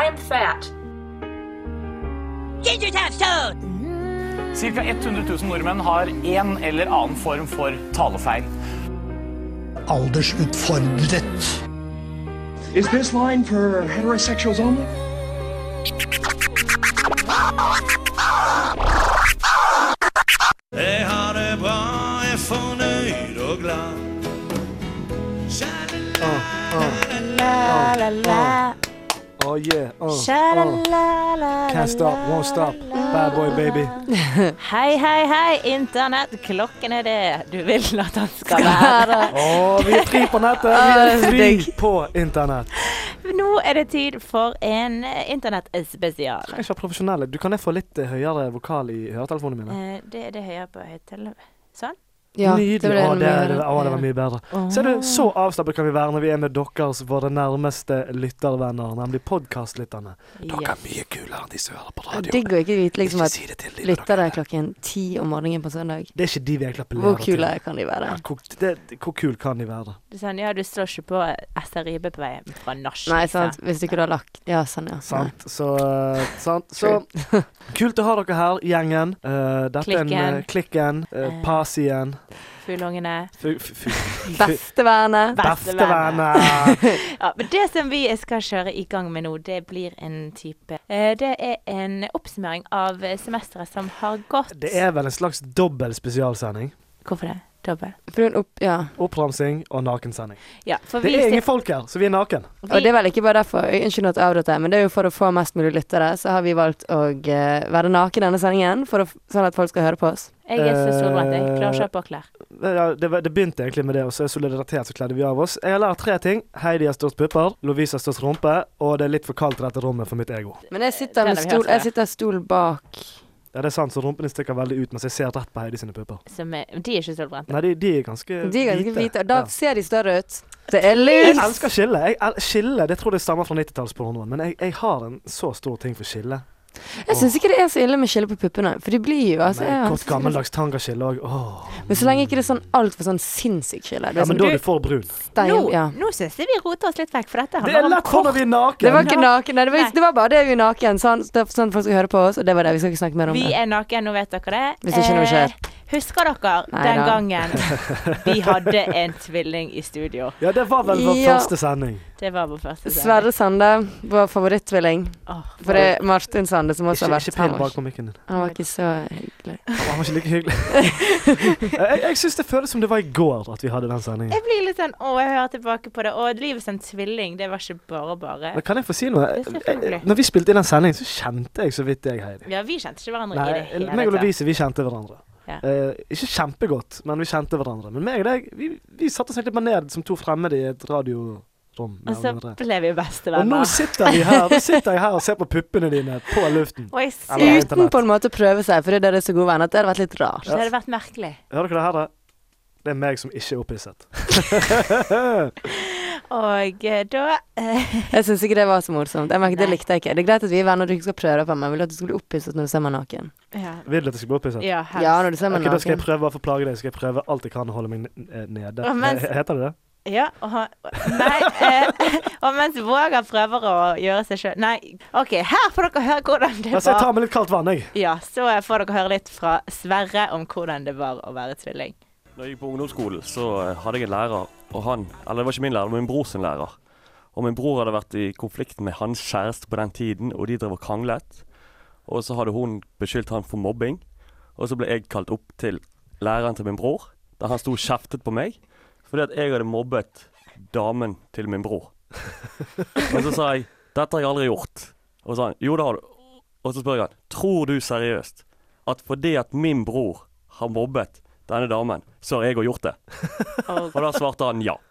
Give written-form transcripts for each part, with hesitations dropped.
I am fat. Cirka 100 000 nordmenn har en eller annen form for talefeil. Aldersutfordret. Is this line for heterosexuals only? Jeg har det bra, jeg er fornøyd og glad. Oh yeah, can't stop, won't stop, bad boy baby. Hei, internett, klokken er det du vil at han skal være. Vi er fri på nettet, vi er fri på internett. Nå er det tid for en internettspesial. Jeg er ikke profesjonell, du kan få litt høyere vokal i høretelefonene mine. Det er det høyere på høyttel. Sånn? Ja, nydelig. Det var mye bedre. Ser du, så avslappet kan vi være når vi er med deres, våre nærmeste lyttervenner, nemlig podcastlytterne. Dere er mye kulere enn de som hører på radio. Digg å ikke vite liksom at lyttere klokken 10 om morgenen på søndag. Det er ikke de vi egentlig appellerer til. Hvor kule kan de være? Hvor kul kan de være? Du sa, ja, du slår ikke på SRIB på vei fra nach. Nei, sant, hvis du ikke har lagt. Ja, sånn, ja. Sant, så kult å ha dere her, gjengen. Dette er en klikken, Pasien. Fuglungene. Bestevenner. Ja, men det som vi skal kjøre i gang med nå, det blir en type det er en oppsummering av semesteret som har gått. Det er vel en slags dobbel spesialsending. Hvorfor det? Dobbel? Oppramsing og nakensending. Ja, det er ingen folk her, så vi er naken. Og det er vel ikke bare derfor, unnskyld at jeg avbryter, men det er jo for å få mest mulig lyttere, så har vi valgt å være naken i denne sendingen, sånn at folk skal høre på oss. Jeg er så solbrent, jeg klarer ikke på klær. Ja, det begynte egentlig med det, og så er solidaritet så kledde vi av oss. Jeg har lært 3 ting. Heidi har størst pupper, Lovisa har størst rumpe, og det er litt for kaldt i dette rommet for mitt ego. Men jeg sitter stol bak. Ja, det er sant, så rumpen stikker veldig ut, mens jeg ser rett på Heidi sine pupper. De er ikke solbrente. Nei, de er ganske hvite. Da ser de større ut. Det er lurt! Jeg elsker skille. Det tror jeg stammer fra 90-tallspornoen, men jeg har en så stor ting for skille. Jeg synes ikke det er så ille med skille på puppene, for de blir jo altså, godt gammeldags tangaskille også. Men så lenge ikke det er sånn alt for sånn sinnssyk skille. Ja, men da er du for brun. Nå synes jeg vi roter oss litt vekk for dette. Det er lett for når vi er naken. Det var ikke naken, det var bare det vi er naken, sånn folk skal høre på oss, og det var det, vi skal ikke snakke mer om det. Vi er naken, nå vet dere det. Hvis ikke noe skjer. Husker dere den gangen vi hadde en tvilling i studio? Ja, det var vel vår første sending. Det var vår første sending. Sverre Sande, vår favorittvilling. For det er Martin Sande som også har vært her. Ikke bak på mikken din. Han var ikke så hyggelig. Han var ikke like hyggelig. Jeg synes det føles som det var i går at vi hadde den sendingen. Jeg blir litt sånn, jeg hører tilbake på det. Livet som tvilling, det var ikke bare. Men kan jeg få si noe? Når vi spilte i den sendingen, så kjente jeg så vidt jeg, Heidi. Ja, vi kjente ikke hverandre i det hele tatt. Meg og Lovise, vi kjente hverandre. Ja. Ikke kjempegodt, men vi kjente hverandre. Men meg og deg, vi satte oss egentlig bare ned som 2 fremmede i et radiorom. Og så ble vi bestevenner. Og nå sitter jeg her og ser på puppene dine på luften. Uten på en måte å prøve seg, for det er så gode venner. Det hadde vært litt rart. Det hadde vært merkelig. Hører dere det her da? Det er meg som ikke er opphisset. Og da Jeg synes ikke det var så morsomt. Det likte jeg ikke. Det er greit at vi er venner og du ikke skal prøve det på meg. Jeg vil at du skal bli opphisset når du ser meg naken. Ja. Vil du at jeg skal bli opphisset? Ja, når du ser meg naken. Da skal jeg prøve å få plage deg. Skal jeg prøve alt jeg kan å holde meg nede. Heter det det? Ja, og mens Vågar prøver å gjøre seg selv. Nei, ok, her får dere høre hvordan det var. Altså, jeg tar med litt kaldt vann, jeg. Ja, så får dere høre litt fra Sverre om hvordan det var å være tvilling. Da jeg gikk på ungdomsskolen, så hadde jeg en lærer, og det var ikke min lærer, det var min bror sin lærer. Og min bror hadde vært i konflikt med hans kjæreste på den tiden, og de drev og kranglet. Og så hadde hun beskyldt han for mobbing, og så ble jeg kalt opp til læreren til min bror, der han sto og kjeftet på meg, fordi at jeg hadde mobbet damen til min bror. Og så sa jeg, dette har jeg aldri gjort. Og så sa han, jo det har du. Og så spør jeg han, tror du seriøst at fordi at min bror har mobbet denne damen, så har jeg også gjort det? Og da svarte han ja.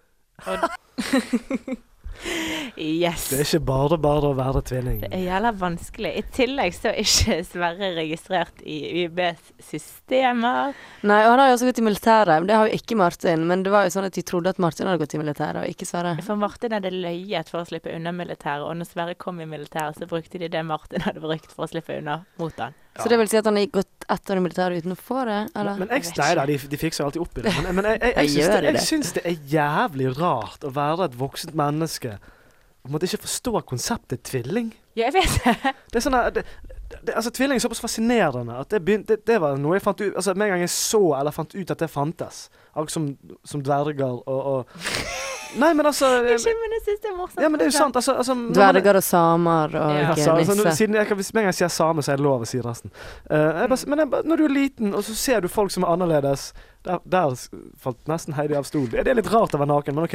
Yes. Det er ikke bare å være tvilling. Det er jævla vanskelig. I tillegg så er ikke Sverre registrert i UiBs systemer. Nei, og han har jo også gått i militæret. Det har jo ikke Martin, men det var jo sånn at de trodde at Martin hadde gått i militæret, og ikke Sverre. For Martin hadde løyet for å slippe unna militæret, og når Sverre kom i militæret, så brukte de det Martin hadde brukt for å slippe unna mot han. Så det vil si at han har gått etter det militæret uten å få det, eller? Men de fikser jo alltid opp i det. Men jeg synes det er jævlig rart å være et voksent menneske måtte ikke forstå konseptet tvilling. Ja, jeg vet det. Det sånn altså, tvilling er såpass fascinerende at det var noe jeg fant ut, altså med en gang jeg så eller fant ut at det fantes, akkurat som dverger og nei, men altså Ikke, men jeg synes det morsomt. Ja, men det jo sant, altså Dverger og samer og nisse. Siden hvis med en gang jeg sier same, så er det lov å si resten. Når du liten, og så ser du folk som er annerledes, der falt nesten Heidi av stol. Det er litt rart å være naken, men ok.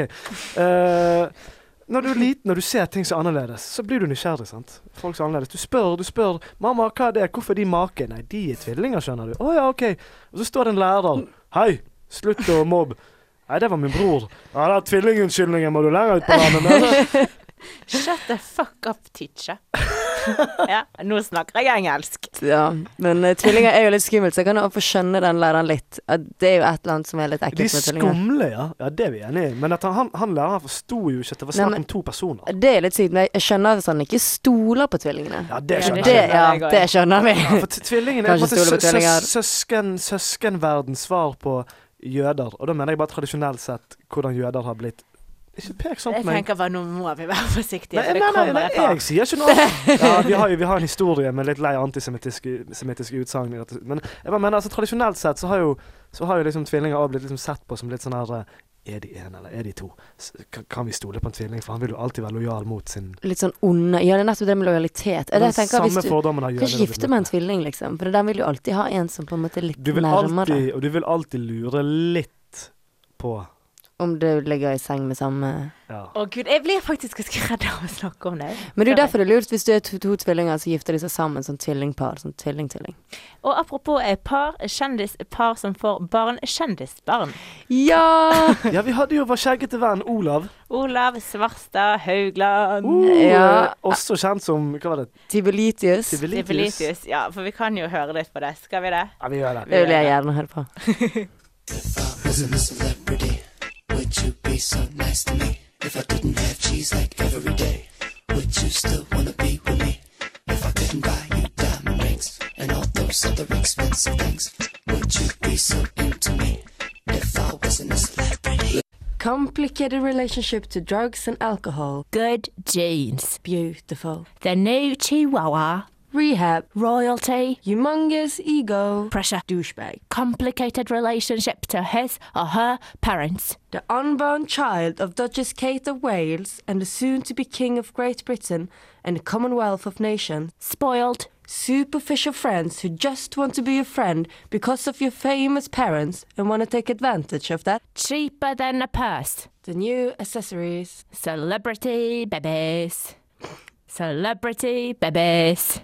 Når du er liten og du ser ting som er annerledes, så blir du nysgjerrig, sant? Folk som er annerledes. Du spør, mamma, hva er det? Hvorfor er de make? Nei, de er tvillinger, skjønner du. Ja, ok. Og så står det en lærer. Hei, slutt å mobbe. Nei, det var min bror. Ja, det er tvillingunnskyldningen, må du lenger ut på landet. Shut the fuck up, teacher. Ja, nå snakker jeg engelsk. Ja, men tvillinger er jo litt skummelt, så jeg kan jo få skjønne den læreren litt. Det er jo et eller annet som er litt ekkelt med tvillinger. De skumle, ja. Ja, det er vi enige i. Men at han læreren forstod jo ikke at det var snakk om 2 personer. Det er litt sykt, men jeg skjønner at han ikke stoler på tvillingene. Ja, det skjønner jeg. Ja, det skjønner vi. Ja, for tvillingene er søskenverdens svar på jøder. Og da mener jeg bare tradisjonelt sett hvordan jøder har blitt. Ikke pek sånn på meg. Jeg tenker bare, nå må vi være forsiktige. Nei, jeg sier ikke noe. Ja, vi har en historie med litt lei antisemittiske utsagn. Men jeg bare mener, altså tradisjonelt sett så har jo liksom tvillinger også blitt liksom sett på som litt sånn her, er de en eller er de 2? Kan vi stole på en tvilling? For han vil jo alltid være lojal mot sin... Litt sånn onde. Ja, det er nettopp det med lojalitet. Jeg tenker, hvis du kan ikke gifte med en tvilling, liksom. For den vil jo alltid ha en som på en måte litt nærmere. Og du vil alltid lure litt på... Om du ligger i seng med samme... Ja. Gud, jeg blir faktisk ganske redd av å snakke om det. Men det er jo derfor det er lurt hvis du er 2 tvillinger, så gifter de seg sammen som tvillingpar, som tvilling. Og apropos kjendispar som får barn, kjendisbarn. Ja! Ja, vi hadde jo vår skjeggete venn Olav. Olav Svarstad Haugland. Ja. Også kjent som, hva var det? Tibelitius. Ja, for vi kan jo høre litt på det. Skal vi det? Ja, vi gjør det. Det vil jeg gjerne høre på. Would you be so nice to me if I didn't have cheese like every day? Would you still wanna be with me if I couldn't buy you diamond rings and all those other expensive things? Would you be so into me if I wasn't a celebrity? Complicated relationship to drugs and alcohol. Good genes. Beautiful. The new Chihuahua. Rehab. Royalty. Humongous ego. Pressure. Douchebag. Complicated relationship to his or her parents. The unborn child of Duchess Kate of Wales and the soon-to-be King of Great Britain and the Commonwealth of Nations. Spoiled. Superficial friends who just want to be your friend because of your famous parents and want to take advantage of that. Cheaper than a purse. The new accessories. Celebrity babies. Celebrity babies.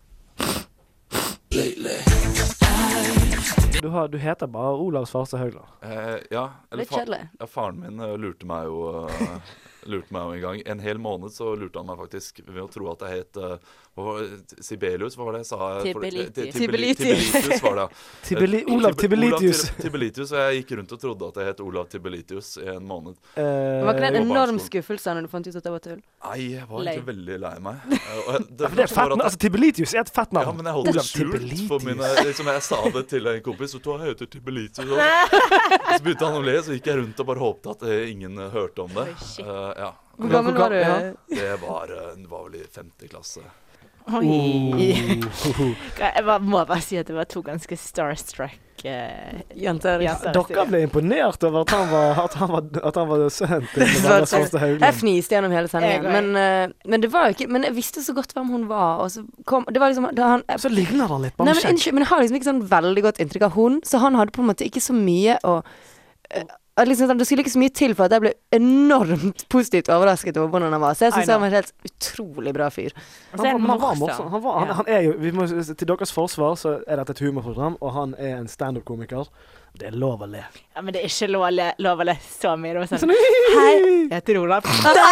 Du heter bare Olav Svarstad Haugland. Ja, litt kjedelig. Faren min lurte meg jo en gang. En hel måned så lurte han meg faktisk ved å tro at jeg het Sibelius, hva var det jeg sa? Tibelitius var det. Olav Tibelitius. Tibelitius, og jeg gikk rundt og trodde at jeg het Olav Tibelitius i en måned. Var ikke det en enorm skuffelse når du fant ut at det var tull? Nei, jeg var egentlig veldig lei meg. Det er fett, altså Tibelitius er et fett navn. Ja, men jeg holdt det skjult for mine, liksom jeg sa det til en kompis, og jeg heter Tibelitius. Så begynte han å le, så gikk jeg rundt og bare håpte at ingen hørte om det. Ja. Hvor gammel var du? Det var vel i 5. klasse. Oi. Jeg må bare si at det var 2 ganske starstruck jenter. Dere ble imponert over at han var sønnen til Olav Svarstad Haugland. Jeg fniste gjennom hele sendingen, men det var jo ikke. Men jeg visste så godt hvem hun var, og så kom det var liksom så ligner han litt på men jeg har liksom ikke sånn veldig godt inntrykk av hun, så han hadde på en måte ikke så mye å liksom, det skulle ikke så mye til for at jeg ble enormt positivt overrasket over hvordan han var. Så jeg synes han var en helt utrolig bra fyr. Han var morsom. Han er jo, til deres forsvar så er dette et humorprogram, og han er en stand-up-komiker. Det er lov å le. Ja, men det er ikke lov å le så mye. Det var sånn, hei, jeg heter Olav.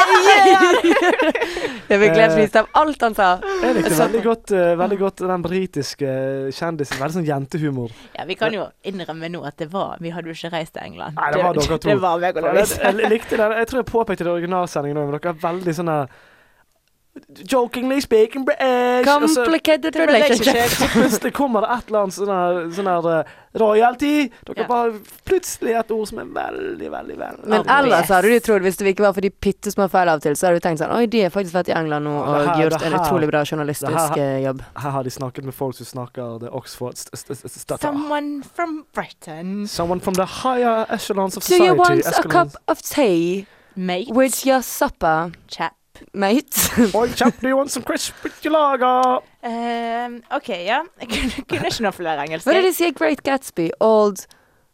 Jeg fikk glemt av alt han sa. Jeg likte veldig godt den britiske kjendisen. Veldig sånn jentehumor. Ja, vi kan jo innrømme nå at vi hadde jo ikke reist til England. Nei, det var dere 2. Det var meg og Louise. Jeg likte det. Jeg tror jeg påpekte det i originalsendingen nå, men dere er veldig sånne Jokingly speaking British. Complicated relationship. Så plutselig kommer det et eller annet sånn her royalty. Dere bare plutselig et ord som veldig, veldig Men ellers hadde du trodd, hvis det ikke var for de pittesmå feil av og til, så hadde du tenkt sånn, oi, de har faktisk vært i England nå og gjort en utrolig bra journalistisk jobb. Her har de snakket med folk som snakker det Oxford stutter. Someone from Britain. Someone from the higher echelons of society. Do you want a cup of tea? Mate. With your supper? Chap. Mate. Oi, chap, do you want some crispy lager? Ok, ja. Jeg kunne ikke noe flere engelsk. Hva er det de sier? Great Gatsby? Old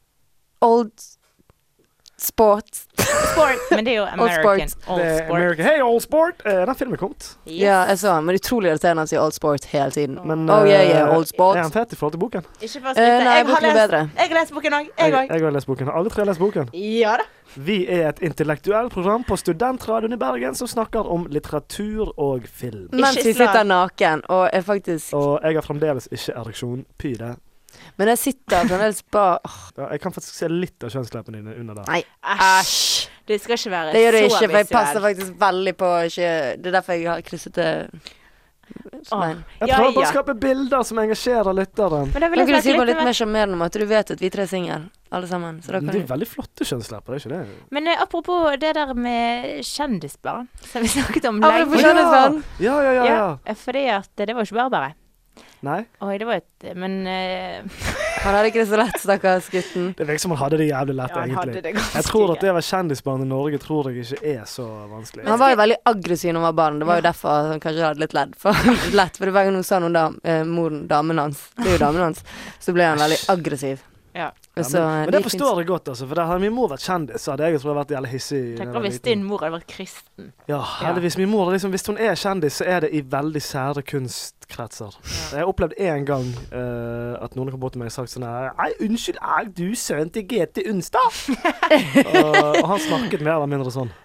sport. Men det er jo American. Old sport. American. Hey, old sport. Den filmen er kommet. Yes. Ja, jeg så han, men utrolig irriterende han sier old sport hele tiden. Men, old sport. Er han fett i forhold til boken? Ikke for å slutte. Nei, boken er bedre. Jeg har lest boken også. Jeg har lest boken. Alle tre har lest boken. Ja da. Vi er et intellektuelt program på Studentradioen i Bergen som snakker om litteratur og film. Mens vi sitter naken, og er faktisk... Og jeg har fremdeles ikke ereksjon. Pyre. Men jeg sitter fremdeles bare... Ja, jeg kan faktisk se litt av kjønnsleppene dine under der. Nei, æsj. Det skal ikke være så visuelt. Det gjør det ikke, for jeg passer faktisk veldig på ikke... Det er derfor jeg har krysset det... Jeg prøver bare å skape bilder som engasjerer lytteren. Men kan du si bare litt mer sjarmerende om at du vet at vi tre er single, alle sammen. Så da kan det er veldig flotte kjønnslepper, det er ikke det? Men apropos det der med kjendisbarn, som vi snakket om lenge. Apropos kjendisbarn? Ja. Fordi at det var ikke bare. Nei. Oi, det var men han hadde ikke det så lett, stakkars gutten. Det virker som han hadde det jævlig lett, egentlig. Jeg tror at det var kjendisbarn i Norge, tror jeg ikke er så vanskelig. Han var jo veldig aggressiv når han var barn. Det var jo derfor han kanskje hadde litt lett. For det var jo noe sa noen damen hans. Det er jo damen hans. Så ble han veldig aggressiv. Ja. Men det forstår jeg godt, altså. For hadde min mor vært kjendis, så hadde jeg tror jeg vært jævlig hissig. Tenk på hvis din mor hadde vært kristen. Ja, heldigvis. Min mor, liksom, hvis hun er kjendis, så er det i veldig sære kunstkretser. Jeg har opplevd en gang at noen kom bort til meg og sagt sånn her: Nei, unnskyld, er du sønnen til GT Unstad? Og han snakket mer eller mindre sånn.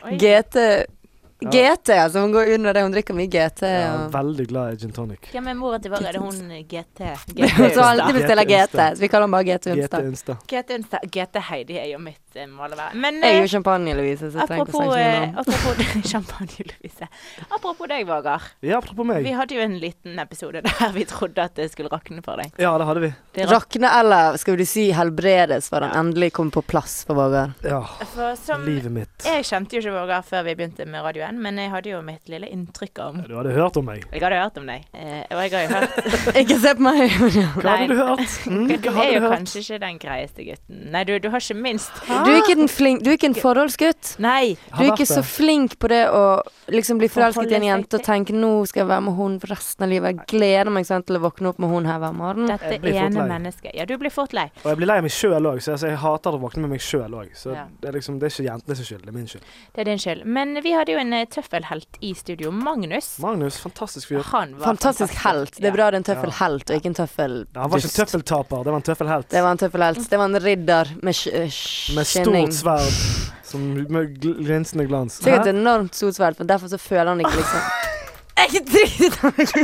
GT, altså hun går under det, hun drikker mye GT. Ja, veldig glad i gin tonic. Ja, men moren til var det hun GT. Så alltid bestiller GT, så vi kaller den bare GT Unstad. GT Unstad. GT Heidi er jo mitt målevær. Men jeg er jo champagne-Louise, så jeg trenger ikke å snakke om apropos champagne-Louise. Apropos deg, Vågar. Ja, apropos meg. Vi hadde jo en liten episode der vi trodde at det skulle rakne for deg. Ja, det hadde vi. Rakne eller, skal vi si, helbredes, for den endelig kom på plass for Vågar. Ja, livet mitt. Jeg kjente jo ikke Vågar før vi begynte med radioen. Men jeg hadde jo mitt lille inntrykk om... Du hadde hørt om meg. Jeg hadde hørt om deg. Og jeg har jo hørt... Ikke se på meg. Hva hadde du hørt? Du er jo kanskje ikke den greieste gutten. Nei, du har ikke minst... Du er ikke en forholdsgutt. Nei. Du er ikke så flink på det å liksom bli forelsket i en jente og tenke, nå skal jeg være med hun for resten av livet. Jeg gleder meg til å våkne opp med hun her hver morgen. Dette ene mennesket. Ja, du blir fort lei. Og jeg blir lei av meg selv også, så jeg hater å våkne med meg selv også. Så det er liksom, det er ikke jentenes skyld, det er min skyld. Det er din skyld. Men vi hadde jo en tøffelhelt i studio. Magnus, fantastisk fyr. Han var fantastisk helt. Det er bra det er en tøffelhelt og ikke en tøffeldust. Han var ikke en tøffeltaper, det var en tøffelhelt. Det var en tøffelhelt. Det var en ridder med skinning. Stort sverd, med glinsende glans. Sikkert et enormt stort sverd, for derfor så føler han ikke liksom Jeg er ikke dritt av meg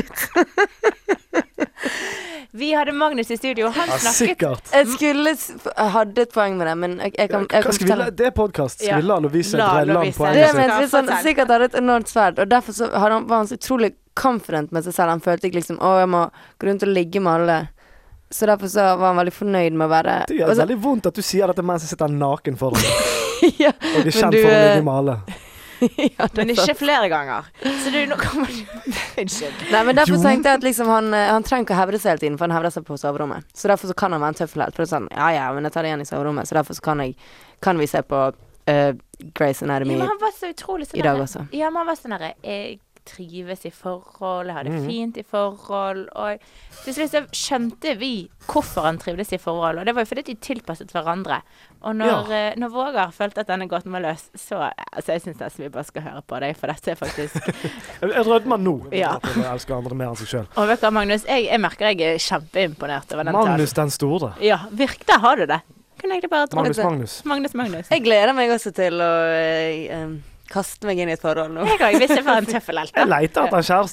ut. Vi hadde Magnus i studio, han snakket... Jeg hadde et poeng med det, men jeg kan fortelle. Det er podcast, skal vi la Lovise dreie lang poeng? Det mente vi sånn, sikkert hadde et enormt sverd, og derfor så var han så utrolig confident med seg selv. Han følte ikke liksom, jeg må gå rundt og ligge med alle. Så derfor så var han veldig fornøyd med å være... Det er veldig vondt at du sier dette mens jeg sitter naken foran deg. Ja, og er kjent for å ligge med alle. Ja, men ikke flere ganger. Så du, nå kommer du... Unnskyld. Nei, men derfor tenkte jeg at liksom han trenger ikke å hevde seg hele tiden, for han hevder seg på soverommet. Så derfor så kan han være en tøffelhelt. For det er sånn, ja, men jeg tar det igjen i soverommet. Så derfor så kan vi se på Grey's Anatomy men han var så utrolig sånn i dag også. Ja, men han var sånn der, jeg trives i forhold, jeg hadde fint i forhold, og til slutt så skjønte vi hvorfor han trivdes i forhold, og det var jo fordi de tilpasset hverandre. Og når Vågar følte at denne gåten var løs, så jeg synes nesten vi bare skal høre på deg, for dette er faktisk... jeg rødmer nå, at jeg elsker andre mer enn seg selv. Og vet du, Magnus, jeg merker jeg er kjempeimponert over den Magnus den store. Ja, virkelig har du det. Kunne jeg det bare Magnus. Jeg gleder meg også til å... kaste meg inn i et forhold nå. Jeg har jo visst det for en tøffelhelt. Jeg leter etter en kjæreste, jeg nå.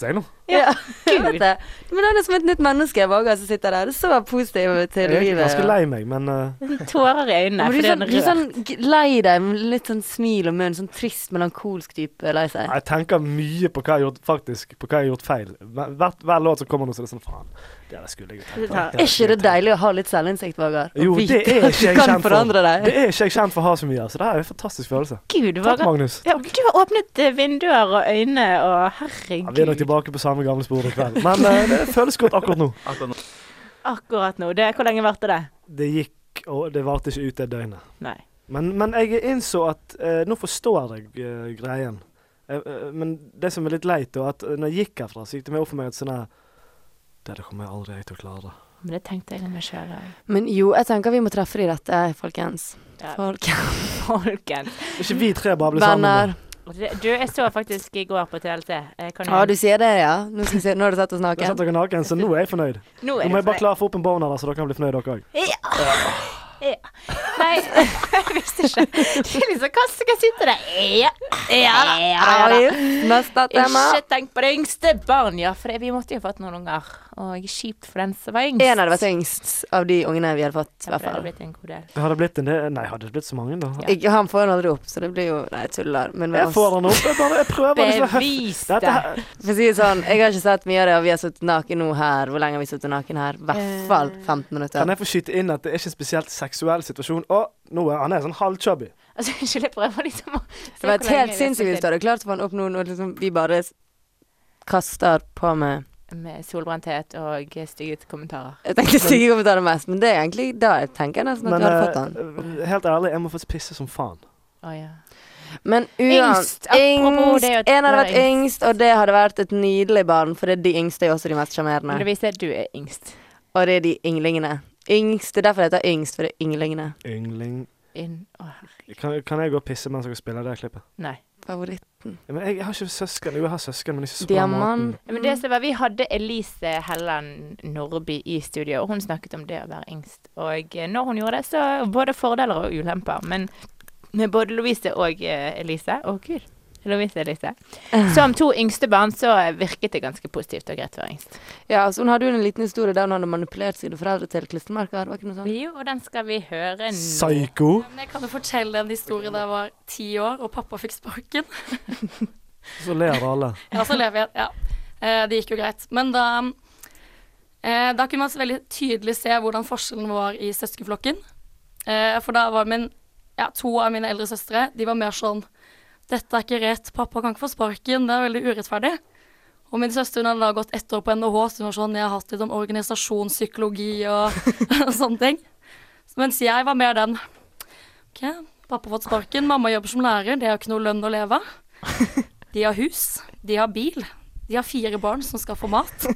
Ja, jeg vet det. Men han er som et nytt menneske, Vågar, som sitter der. Det er så positiv til livet. Jeg er ganske lei meg, men tårer i øynene, for det er en rød. Du er sånn lei deg, med litt sånn smil og munn, sånn trist, melankolsk type lei seg. Jeg tenker mye på hva jeg har gjort feil. Hver låt som kommer nå, så er det sånn, faen, det skulle jeg jo tenkt på. Er ikke det deilig å ha litt selvinnsikt, Vågar? Jo, det er ikke jeg kjent for. Det er ikke jeg kjent for å ha så mye, så det er en fantastisk følelse. Gud, takk, Magnus. Ja, du har åpnet vinduer og øyne, og herregud. Ja, vi er nok tilbake på samme gamle spor i kveld. Men det føles godt akkurat nå. Akkurat nå. Hvor lenge varte det? Det gikk, og det varte ikke ut det døgnet. Nei. Men jeg innså at nå forstår jeg greien. Men det som er litt leit, er at når jeg gikk herfra, så gikk det meg opp for meg at sånn her, det kommer jeg aldri til å klare. Men det tenkte jeg om meg selv. Men jo, jeg tenker vi må treffe de dette, folkens. Ja. Folkens. Ikke vi tre bare ble sammen. Du, jeg så faktisk i går på TLT. Du sier det, ja. Nå har du sett oss naken. Jeg har sett dere naken, så nå er jeg fornøyd. Nå må jeg bare klare for opp en boner der, så dere kan bli fornøyd dere også. Ja. Nei, jeg visste ikke. Det er liksom, hva skal jeg si til deg? Neste tema. Ikke tenk på det yngste barn, ja, for vi måtte jo fått noen unger. Og kjipt for den som var yngst. En hadde vært yngst av de ungene vi hadde fått, i hvert fall. Det hadde blitt en god del. Hadde det blitt så mange da? Ja. Han får han aldri opp, så det blir jo, nei, tuller. Jeg får han opp, jeg prøver Bevis det. For å si det sånn, jeg har ikke sett mye av det, og vi har suttet naken nå her. Hvor lenge har vi suttet naken her? I hvert fall 15 minutter. Kan jeg få skyte inn at det er ikke en spesielt seksuell situasjon? Han er sånn halvchubby. Altså, jeg prøver liksom å det var et helt sinnssykt hvis du hadde klart å få han opp noen, og liksom vi bare kaster på med solbrenthet og stygge kommentarer. Jeg tenkte stygge kommentarer mest, men det er egentlig da jeg tenker nesten at du hadde fått han. Helt ærlig, jeg må få pisse som faen. Ja. Men yngst, en hadde vært yngst, og det hadde vært et nydelig barn, for de yngste er også de mest sjarmerende. Det viser at du er yngst. Og det er de ynglingene. Yngst, det er derfor det heter yngst, for det er ynglingene. Yngling. Kan jeg gå og pisse mens jeg spiller det klippet? Nei. Favoritten. Men jeg har ikke søsken. Jo, jeg har søsken, men ikke så Diamant. Men det som var, vi hadde Elise Helland Nordby i studio, og hun snakket om det å være yngst. Og når hun gjorde det, så både fordeler og ulemper. Men med både Louise og Elise, Louise og Elise, som to yngste barn, så virket det ganske positivt og greit å være yngst. Ja, så hun hadde jo en liten historie der hun hadde manipulert sine foreldre til klistremerker, var ikke noe sånt? Jo, og den skal vi høre nå. Psycho! Jeg kan jo fortelle en historie da jeg var 10 år, og pappa fikk sparken. Så ler alle. Ja, så ler vi, ja. Det gikk jo greit. Men da kunne man så veldig tydelig se hvordan forskjellen var i søskenflokken. For da var to av mine eldre søstre, de var mer sånn, dette er ikke rett, pappa kan ikke få sparken, det er veldig urettferdig. Og min søster hadde da gått 1 år på NHH, så hun var sånn, jeg har hatt litt om organisasjonspsykologi og sånne ting. Mens jeg var mer den, ok, pappa har fått sparken, mamma jobber som lærer, det er jo ikke noe lønn å leve av. De har hus, de har bil, de har 4 barn som skal få mat.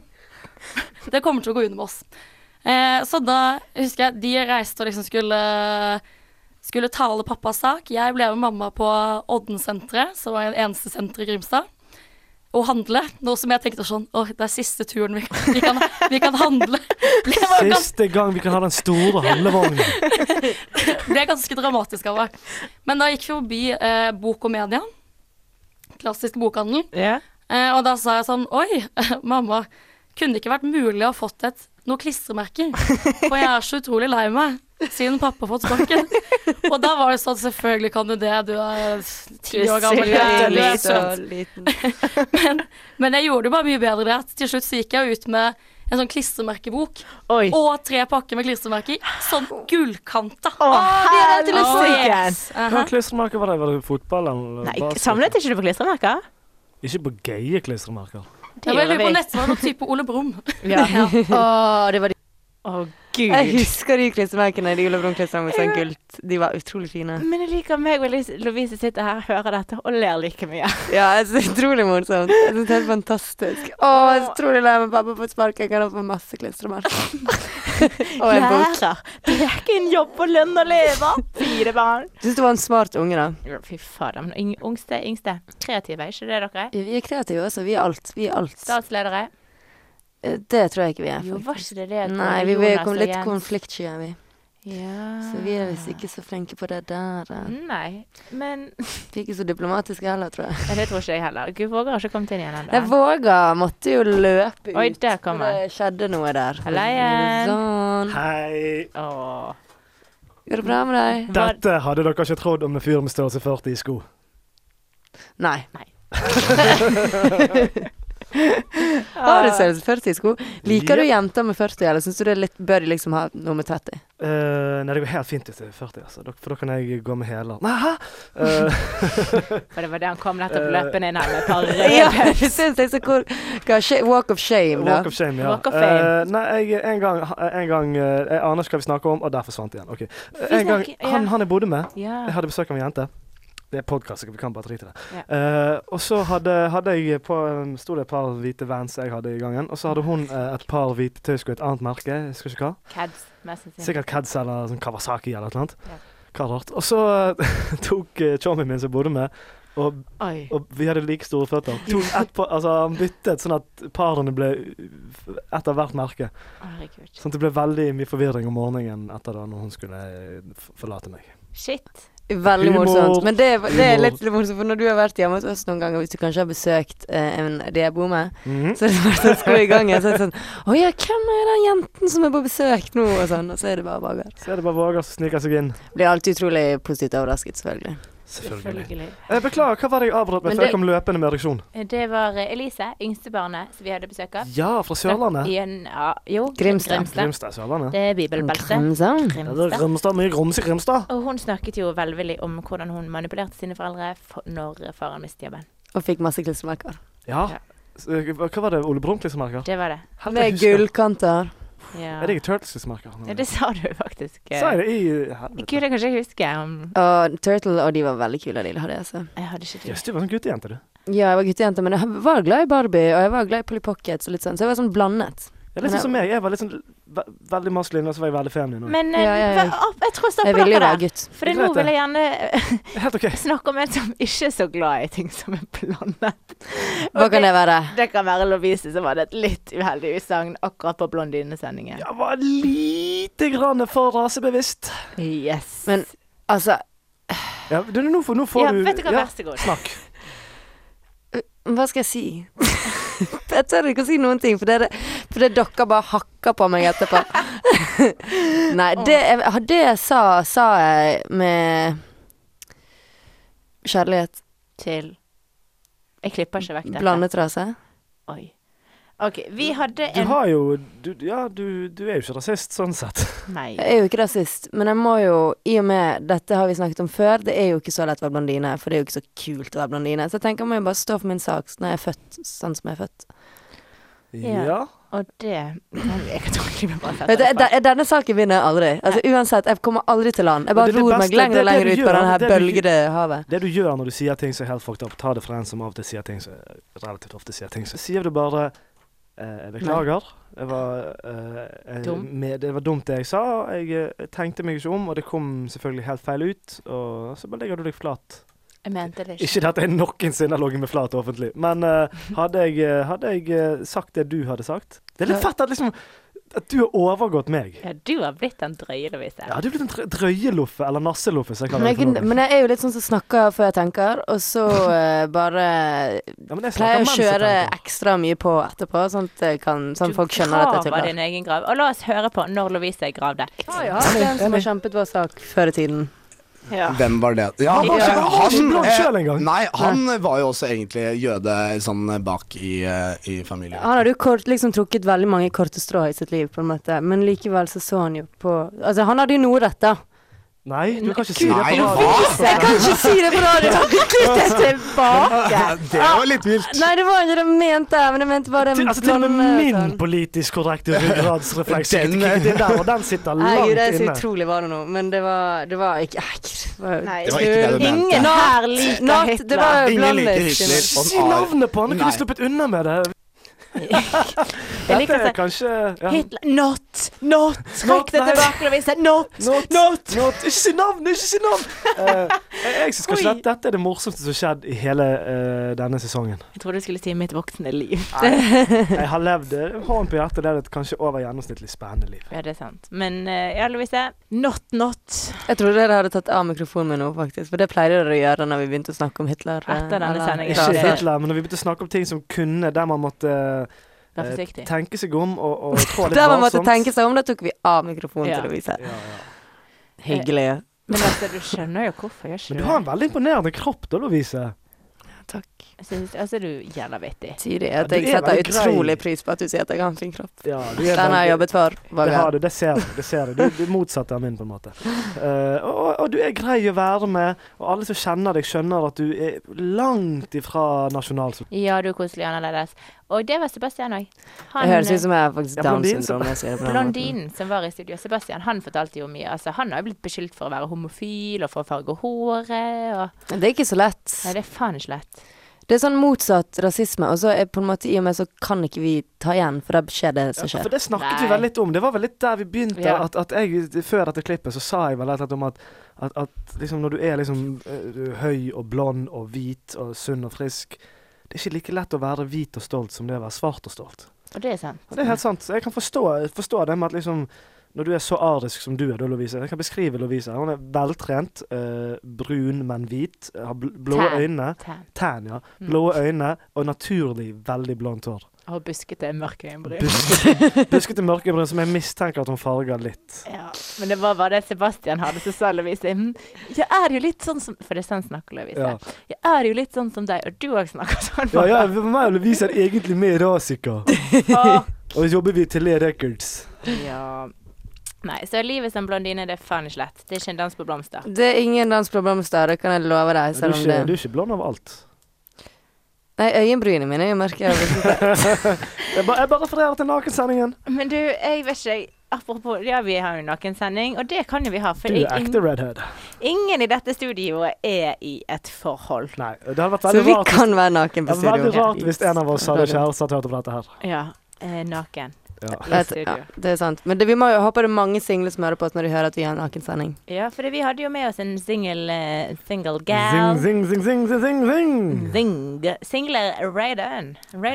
Det kommer til å gå under med oss. Så da husker jeg, de reiste og liksom skulle tale pappas sak. Jeg ble med mamma på Odden-senteret, som var en eneste senter i Grimstad, og handle. Noe som jeg tenkte sånn, det er siste turen vi kan handle. Siste gang vi kan ha den store handlevognen. Det er ganske dramatisk av meg. Men da gikk vi forbi Bok og Media, klassisk bokhandel. Yeah. Og da sa jeg sånn, mamma, kunne det ikke vært mulig å ha fått noen klistremerker? For jeg er så utrolig lei meg, siden pappa har fått sparken. Og da var det sånn, selvfølgelig kan du det, du er 10 år gammel. Du er så liten. Men jeg gjorde det bare mye bedre det. Til slutt så gikk jeg ut med en sånn klistremerkebok, og 3 pakker med klistremerker, sånn gullkanta. Det er til å se. Hva klistremerker var det? Var det fotball eller basket? Nei, samlet ikke du på klistremerker? Ikke på gøye klistremerker. Jeg var på nett, var noe type Ole Brumm. Ja. Det var de. Gud. Jeg husker de klistremerkene, de Ole Brumm-klistremerkene med sånn gult. De var utrolig fine. Men jeg liker meg og Lovise sitter her, hører dette og ler like mye. Ja, det er så utrolig morsomt. Det er helt fantastisk. Jeg er så utrolig lei med pappa på spark. Jeg kan få masse klistremerker. Og en bok. Det er ikke en jobb og lønn å leve. 4 barn. Jeg synes du var en smart unge da. Fy fader, men yngste. Kreative, er ikke det dere? Vi er kreative også, vi er alt. Statsledere? Det tror jeg ikke vi er. Jo, var ikke det? Nei, vi er litt konfliktsky, er vi. Så vi visst ikke så flinke på det der. Nei, men Vi ikke så diplomatiske heller, tror jeg. Det tror ikke jeg heller. Gud, Våger har ikke kommet inn igjen enda. Jeg Våger måtte jo løpe ut. Oi, der kommer det skjedde noe der. Halleien. Sånn. Hei. Går det bra med deg? Dette hadde dere ikke trodd om en fyr med størrelse 40 i sko. Nei. Har du størrelse 40 i sko? Liker du jenter med 40, eller synes du det er litt, bør de liksom ha noe med 30? Nei, det går helt fint til 40, altså. For da kan jeg gå med hæler. Nei, hæ? For det var det han kom nettopp løpende inn her med et par Ja, jeg synes det er så cool. Walk of shame, da. Walk of shame, ja. Walk of fame. Nei, en gang jeg aner ikke hva vi snakker om, og der forsvant igjen. Ok. En gang, han jeg bodde med, jeg hadde besøk av en jente. Det er podcast, så vi kan bare drite i det. Og så hadde jeg stod det et par hvite Vans jeg hadde i gangen, og så hadde hun et par hvite tøysko i et annet merke, jeg husker ikke hva. Kads, mest sannsynlig. Sikkert Kads eller sånn Kawasaki eller et eller annet. Karart. Og så tok chommien min som bodde med, og vi hadde like store føtter. Han byttet sånn at parene ble etter hvert merke. Sånn at det ble veldig mye forvirring om morgenen etter da når hun skulle forlate meg. Shit. Veldig morsomt. Men det er litt morsomt, for når du har vært hjemme hos oss noen ganger, hvis du kanskje har besøkt de jeg bor med, så er det bare sånn, skal vi i gang, så er det sånn, ja, hvem er den jenten som er på besøk nå, og sånn, og så er det bare Våger. Så er det bare Våger som sniker seg inn. Blir alltid utrolig positivt overrasket, selvfølgelig. Beklager, hva var det jeg avbrøt med før jeg kom løpende med ereksjon? Det var Elise, yngstebarnet som vi hadde besøk av. Ja, fra Sørlandet. Grimstad, Sørlandet. Det er bibelbelte. Grimstad, mye grums i Grimstad. Og hun snakket jo veldig om hvordan hun manipulerte sine foreldre når faren mistet jobben. Og fikk masse klistremerker. Ja. Hva var det, Ole Brumm-klistremerker? Det var det. Med gullkanter. Ja. Er det ikke Turtles-merker? Ja, det sa du faktisk. Sa jeg det i helvete? Gud, jeg kan ikke huske. Og Turtle, og de var veldig kule, de hadde jeg, så. Jeg hadde ikke det. Jøss, du var sånn guttejente, du. Ja, jeg var guttejente, men jeg var glad i Barbie, og jeg var glad i Polly Pockets og litt sånn, så jeg var sånn blandet. Ja, litt sånn som meg. Jeg var litt sånn veldig maskulin, og så var jeg veldig feminin. Men jeg tror stoppe dere der. Gutt. For nå vil jeg gjerne snakke om en som ikke er så glad i ting som er blandet. Hva kan det være? Det kan være Lovise som hadde et litt uheldig utsagn akkurat på Blondine-sendingen. Jeg var lite grann for rasebevisst. Yes. Men, altså... Ja, nå får du... Vet du hva, vær så god. Snakk. Hva skal jeg si? Jeg tør ikke å si noen ting, for det dere bare hakker på meg etterpå. Nei, det jeg sa jeg med kjærlighet til. Jeg klipper ikke vekk dette. Blandet rase. Oi. Ok, vi hadde Du har jo du er jo ikke rasist sånn sett. Nei. Jeg er jo ikke rasist, men jeg må jo, i og med dette har vi snakket om før, det er jo ikke så lett å være blondine, for det er jo ikke så kult å være blondine. Så jeg tenker jeg må jo bare stå for min sak når jeg er født sånn som jeg er født. Ja. Og det jeg tror ikke vi bare setter denne saken vinner jeg aldri. Altså uansett, jeg kommer aldri til land. Jeg bare ror meg lenger og lenger ut på denne her bølgede havet. Det du gjør når du sier ting som er helt fucked up, ta det fra en som av og til sier ting som relativt ofte sier ting, så sier du bare jeg beklager. Det var dumt det jeg sa. Jeg tenkte meg ikke om, og det kom selvfølgelig helt feil ut. Og så bare legger du deg flat. Jeg mente det ikke. Ikke at jeg noensinne har ligget med flat offentlig, men hadde jeg sagt det du hadde sagt? Det er litt fett at du har overgått meg. Ja, du har blitt en drøyeloffe. Ja, du har blitt en drøyeloffe, eller nasseloffe, så jeg kaller det. Men jeg er jo litt sånn som snakker før jeg tenker, og så bare pleier å kjøre ekstra mye på etterpå, sånn at folk skjønner at jeg tuller. Du graver din egen grav. Og la oss høre på når Lovise gravde. Ja, den som har kjempet vår sak før i tiden. Ja. Hvem var det? Ja, han var jo også egentlig jøde sånn bak i familien. Han hadde jo liksom trukket veldig mange korte strå i sitt liv på en måte, men likevel så han jo på, altså han hadde jo noe rett da. Nei, du kan ikke si det på radio. Jeg kan ikke si det på radio. Litt tilbake. Det var litt vilt. Nei, det var ikke det jeg mente, men jeg mente bare den til og med min politisk korrekte ryggradsrefleks og den sitter langt inne. Det er så utrolig var det nå, men det var ikke Nei, det var ikke det du mente. Ingen her liker Hitler. Det var jo blandet. Si navnet på han, du kunne sluppet unna med det. Jeg liker kanskje Hitler, not Not! Trekk det tilbake, Lovise! Not! Ikke si navn! Jeg synes kanskje at dette er det morsomste som har skjedd i hele denne sesongen. Jeg trodde du skulle si mitt voksne liv. Jeg har levd, hånd på hjertet, det er et kanskje over gjennomsnittlig spennende liv. Ja, det er sant. Men ja, Lovise, not. Jeg trodde dere hadde tatt av mikrofonen min nå, faktisk. For det pleide dere å gjøre når vi begynte å snakke om Hitler. Etter denne sendingen. Ikke Hitler, men når vi begynte å snakke om ting som kunne, der man måtte tenke seg om og trå litt der man måtte varsomt. tenke seg om, da tok vi av mikrofonen til Lovise. Hyggelig. Men altså, du skjønner jo hvorfor jeg Men du har en veldig imponerende kropp da, Lovise. Takk. Altså, du gjelder vettig. Sier det at jeg setter utrolig pris på at du sier at jeg har en fin kropp. Ja, den har jeg jobbet for. Det har du, det ser du. Du motsatte av min på en måte. Og du er grei å være med, og alle som kjenner deg skjønner at du er langt ifra nasjonalsyn. Ja, du er koselig annerledes. Og det var Sebastian også. Det høres ut som jeg er faktisk Down-syndrom. Blondinen som var i studio, Sebastian, han fortalte jo mye. Altså, han har jo blitt beskyldt for å være homofil og for å farge håret. Det er ikke så lett. Nei, det er faen ikke lett. Det er sånn motsatt rasisme, og så er på en måte i og med så kan ikke vi ta igjen, for da skjer det som skjer. For det snakket vi vel litt om. Det var vel litt der vi begynte, at jeg, før dette klippet, så sa jeg vel litt om at liksom når du er liksom høy og blond og hvit og sunn og frisk, det er ikke like lett å være hvit og stolt som det å være svart og stolt. Og det er sant. Og det er helt sant. Så jeg kan forstå det med at liksom, når du er så arisk som du er da, Lovise. Jeg kan beskrive Lovise. Hun er veltrent, brun, men hvit, har blå øyne. Tan, ja. Blå øyne, og naturlig veldig blondt hår. Og buskete mørke øyenbryn. Buskete mørke øyenbryn, som jeg mistenker at hun farger litt. Ja, men det var bare det Sebastian hadde, så sa Lovise, jeg er jo litt sånn som, for det er sånn snakker Lovise. Ja. Jeg er jo litt sånn som deg, og du også snakker sånn. Ja, for meg og Lovise er egentlig mer rasiker. Og så jobber vi til Le Records. Ja. Nei, så livet som blondine, det er faen ikke lett. Det er ikke en dans på blomster. Det er ingen dans på blomster, det kan jeg love deg. Du er ikke blond av alt. Nei, øyenbrynene mine er jo mørke. Jeg bare refererer til nakensendingen. Men du, jeg vet ikke, apropos, ja, vi har jo nakensending, og det kan jo vi ha. For du er ekte redhead. Ingen i dette studioet er i et forhold. Nei, det hadde vært veldig rart. Så vi kan være naken på studio. Det hadde vært veldig rart hvis en av oss hadde kjæreste og hørte på dette her. Ja, naken. Ja, det er sant. Men vi må jo håpe det er mange single som hører på oss når de hører at vi har en nakensending. Ja, for vi hadde jo med oss en single gal. Zing. Single Raiden.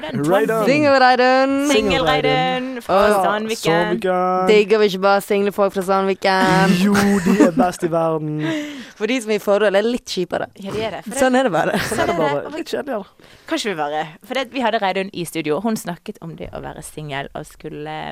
Single Raiden fra Sandviken. Digger vi ikke bare single folk fra Sandviken? Jo, de er best i verden. For de som er i forhold er litt kjipere. Ja, de er det. Sånn er det bare. Litt kjedeligere. Kanskje vi bare, for vi hadde Reidun i studio, hun snakket om det å være single og skulle,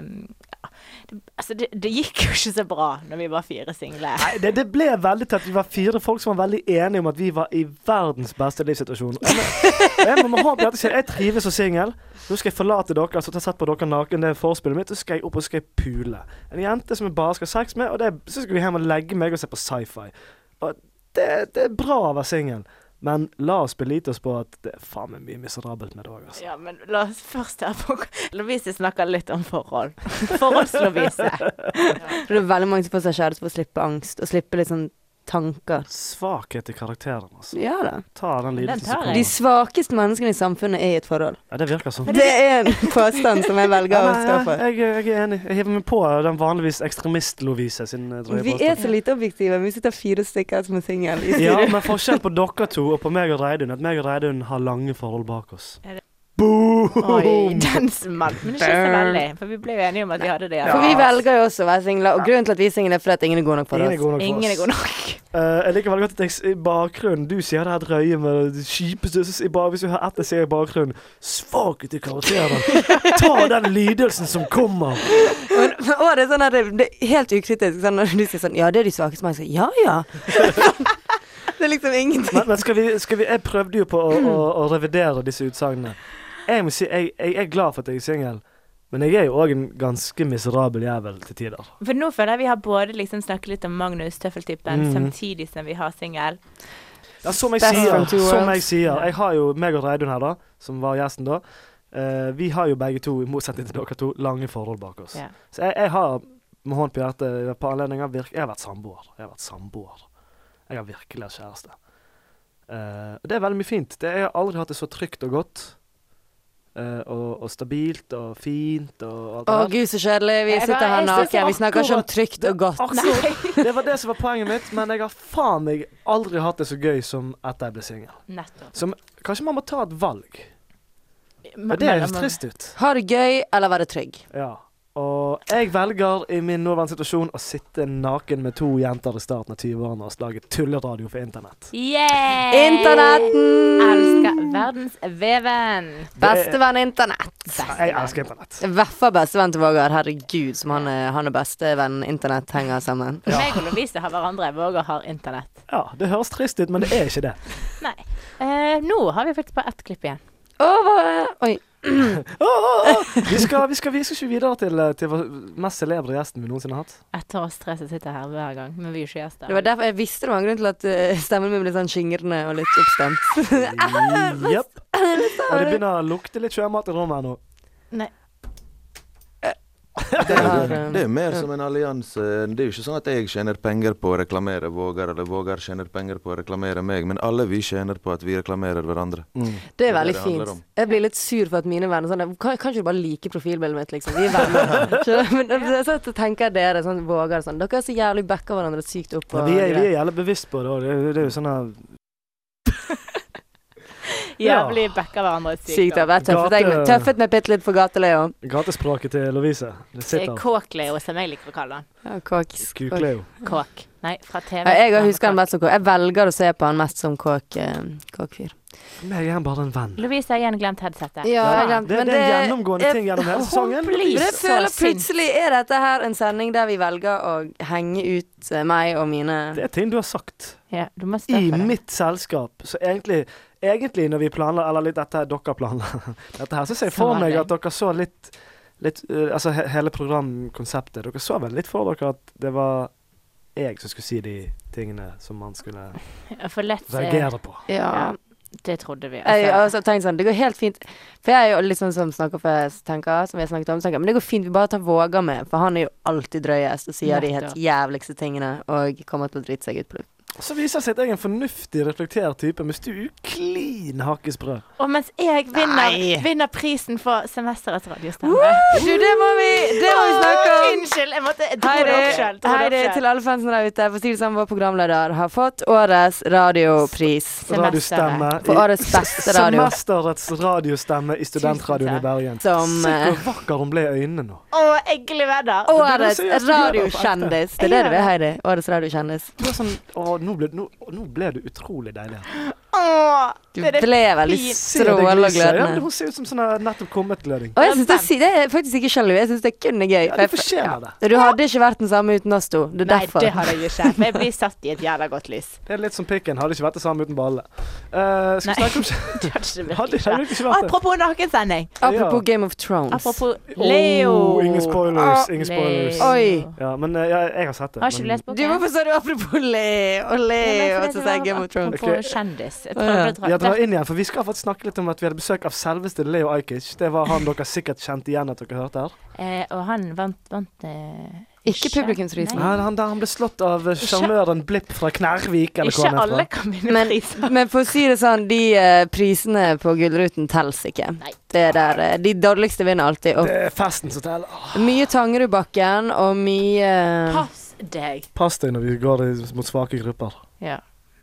det gikk jo ikke så bra når vi var 4 single. Nei, det ble veldig tett. Vi var 4 folk som var veldig enige om at vi var i verdens beste livssituasjon. Jeg trives som single. Nå skal jeg forlate dere, så jeg har sett på dere naken, det er forspillet mitt, så skal jeg opp og skal jeg pule. En jente som jeg bare skal ha sex med, og så skal vi hjem og legge meg og se på sci-fi. Og det er bra å være single. Men la oss belite oss på at det er faen meg mye miserabelt med det også, altså. Ja, men la oss først her på Lovise snakker litt om forhold. Forholds-Lovise. Det er veldig mange som får seg kjæreste for å slippe angst, og slippe litt sånn tanker. Svakhet i karakteren, altså. Ja da. Ta den lidelsen. De svakeste menneskene i samfunnet er i et forhold. Ja, det virker sånn. Det er en påstand som jeg velger å stå for. Jeg er enig. Jeg hiver meg på den vanligvis ekstremist-Lovise sin drøye påstand. Vi er så lite objektive. Vi sitter 4 stykker som er single i studio. Ja, men forskjell på dere to og på meg og Reidun, at meg og Reidun har lange forhold bak oss. Oi, den smalt. Men det er ikke så veldig, for vi ble jo enige om at vi hadde det. For vi velger jo også å være single, og grunnen til at vi er single er fordi at ingen er god nok for oss. Ingen er god nok. Jeg liker veldig godt at i bakgrunnen, du sier det her drøye med det kjipeste, hvis du har etter sier i bakgrunnen, svakhet i karakteren. Ta den lidelsen som kommer. Og det er sånn at det er helt ukritisk, sånn når du sier sånn, ja, det er de svakeste mennesker. Ja. Det er liksom ingenting. Men skal vi jeg prøvde jo på å revidere disse utsagnene. Jeg må si, jeg er glad for at jeg er single, men jeg er jo også en ganske miserabel jævel til tider. For nå føler jeg vi har både liksom snakket litt om Magnus, tøffeltypen, samtidig som vi har single. Ja, som jeg sier, jeg har jo meg og Reidun her da, som var gjesten da, vi har jo begge to, i motsetning til dere to, lange forhold bak oss. Yeah. Så jeg har, med hånd på hjertet, på anledninger, jeg har vært samboer. Jeg har virkelig hatt kjæreste. Det er veldig mye fint. Jeg har aldri hatt det så trygt og godt. og stabilt og fint og alt det der. Gud, så kjedelig. Vi sitter her naken. Vi snakker ikke om trygt og godt. Det var det som var poenget mitt, men jeg har faen meg aldri hatt det så gøy som etter jeg ble singel. Som, kanskje man må ta et valg. Det høres trist ut. Ha det gøy, eller være trygg? Ja. Og jeg velger i min nåværende situasjon å sitte naken med 2 jenter i starten av 20-årene og lage tulleradio for internett. Yeah! Internetten! Elsker verdensveven. Bestevenn internett. Jeg elsker internett. I hvert fall bestevenn til Vågar. Herregud, som han er bestevenn internett henger sammen. Meg og Lovise har hverandre. Vågar har internett. Ja, det høres trist ut, men det er ikke det. Nei. Nå har vi faktisk bare ett klipp igjen. Oi. Vi skal ikke videre til vår mest celebre gjesten vi noensinne har hatt. Etter oss 3 som sitter her hver gang, men vi er ikke gjester. Det var derfor jeg visste det var en grunn til at stemmen min ble sånn skingrende og litt oppstemt. Jepp. Og det begynner å lukte litt sjømat i rommet her nå. Nei. Det er jo mer som en allianse. Det er jo ikke sånn at jeg tjener penger på å reklamere Vågar, eller Vågar tjener penger på å reklamere meg, men alle vi tjener på at vi reklamerer hverandre. Det er veldig fint. Jeg blir litt sur for at mine venner sånn, kan ikke du bare like profilbildet mitt, liksom? Vi er venner. Men så tenker dere sånn, Vågar sånn, dere er så jævlig backer hverandre sykt opp. Vi er jævlig bevisst på det, og det er jo sånn Jævlig backer hverandre sykt opp. Tøffet med bitte litt for gateleo. Gatespråket til Lovise. Det sitter. Kåk-Leo, som jeg liker å kalle han. Ja, kåk. Skuk-Leo. Kåk. Nei, fra TV. Jeg husker han mest som kåk. Jeg velger å se på han mest som kåkfyr. Jeg er bare en venn. Lovise har igjen glemt headsetet. Ja, jeg har glemt. Det er en gjennomgående ting gjennom hele sesongen. Men jeg føler plutselig er dette her en sending der vi velger å henge ut meg og mine. Det er ting du har sagt. Ja, du må I mitt selskap. Så egentlig når vi planler, eller litt dette dere planler dette her, så ser jeg for meg at dere så litt altså hele programkonseptet, dere så vel litt for dere at det var jeg som skulle si de tingene som man skulle reagere på. Ja, det trodde vi. Jeg har også tenkt sånn, det går helt fint, for jeg er jo litt sånn som snakker for jeg tenker, som jeg snakket om, men det går fint, vi bare tar Vågar med, for han er jo alltid drøyest og sier de helt jævligste tingene, og kommer til å drite seg ut på det. Så viser seg at jeg er en fornuftig, reflektert type, mens du klin hakkesprø. Og mens jeg vinner prisen for semesterets radiostemme. Du, det må vi snakke om. Unnskyld, jeg måtte dro det opp selv. Hei til alle fansen der ute. For å si det sammen, vår programleder har fått årets radiopris. Radiostemme. For årets beste radio. Semesterets radiostemme i Studentradioen i Bergen. Se hvor vakker hun ble i øynene nå. Jeg gleder. Årets radiokjendis. Det er det du vil, Heidi. Årets radiokjendis. Det var sånn, nå ble du utrolig deilig. Du ble veldig strålende og glødende. Hun ser ut som sånn nettopp kommet gløding. Og jeg synes det er faktisk ikke sjalu. Jeg synes det kun er gøy. Ja, du fortjener det. Du hadde ikke vært den samme uten oss to. Det er derfor. Nei, det hadde jeg ikke. Jeg blir satt i et jævla godt lys. Det er litt som pikken. Hadde ikke vært det samme uten balle. Skal vi snakke om hadde ikke vært det. Apropos nakensending. Apropos Game of Thrones. Apropos Leo. Ingen spoilers. Oi. Ja, men jeg har sett det. Har ikke du lest boken? Du, hvorfor sa du apropos Leo? Og så sa jeg Game of Thrones. Apropos kjendis. Jeg drar inn igjen, for vi skal faktisk snakke litt om at vi hadde besøk av selveste Leo Ajkic. Det var han dere sikkert kjente igjen at dere hørte her. Og han vant ikke publikumsprisen. Han ble slått av sjarmøren Blipp fra Knærvik. Ikke alle kan vinne priser. Men for å si det sånn, de prisene på Gullruten tels ikke. Nei. Det der, de dårligste vinner alltid. Og det er festen som teller. Mye Tangerudbakken og mye Pass deg. Pass deg når vi går mot svake grupper. Ja.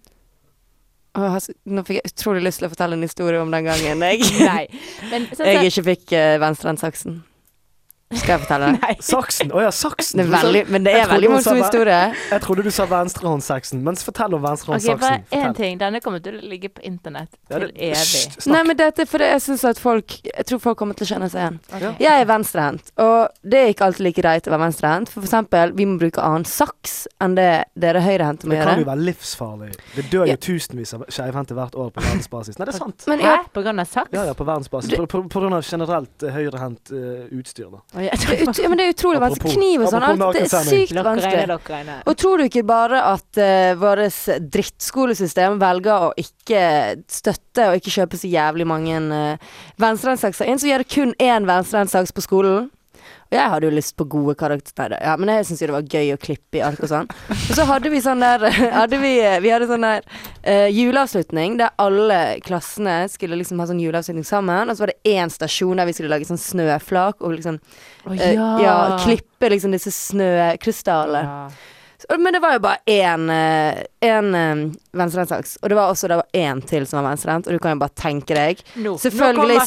Nå fikk jeg utrolig lyst til å fortelle en historie om den gangen Nei. Men, jeg ikke fikk venstrehandsaksen. Skal jeg fortelle det? Nei. Saksen? Åja, saksen. Men det er veldig morsom historie. Jeg trodde du sa venstrehåndssaksen, men fortell om venstrehåndssaksen. Ok, bare en ting. Denne kommer til å ligge på internett til evig. Nei, men dette er fordi jeg synes at jeg tror folk kommer til å kjenne seg igjen. Okay. Jeg er venstrehendt, og det er ikke alltid like greit å være venstrehendt. For eksempel, vi må bruke annen saks enn det dere høyrehendte må gjøre. Det kan jo være livsfarlig. Det dør jo tusenvis av skjevhendte hvert år på verdensbasis. Nei, det er sant. Men på grunn av saks? Ja, på verdensbasis. På grunn av generelt høyrehendt utstyr da. Men det er utrolig vanskelig. Kniv og sånn, alt det er sykt vanskelig. Og tror du ikke bare at vårt drittskolesystem velger å ikke støtte og ikke kjøpe så jævlig mange venstrehandsakser? En som gjør kun én venstrehandsaks på skolen, Og jeg hadde jo lyst på gode karakterer. Ja, men jeg synes jo det var gøy å klippe i ark og sånn. Og så hadde vi sånn der vi hadde sånn der juleavslutning der alle klassene skulle liksom ha sånn juleavslutning sammen. Og så var det en stasjon der vi skulle lage sånn snøflak og liksom klippe liksom disse snøkrystaller. Men det var jo bare en venstrehendsaks. Og det var en til som var venstrehendt. Og du kan jo bare tenke deg. Selvfølgelig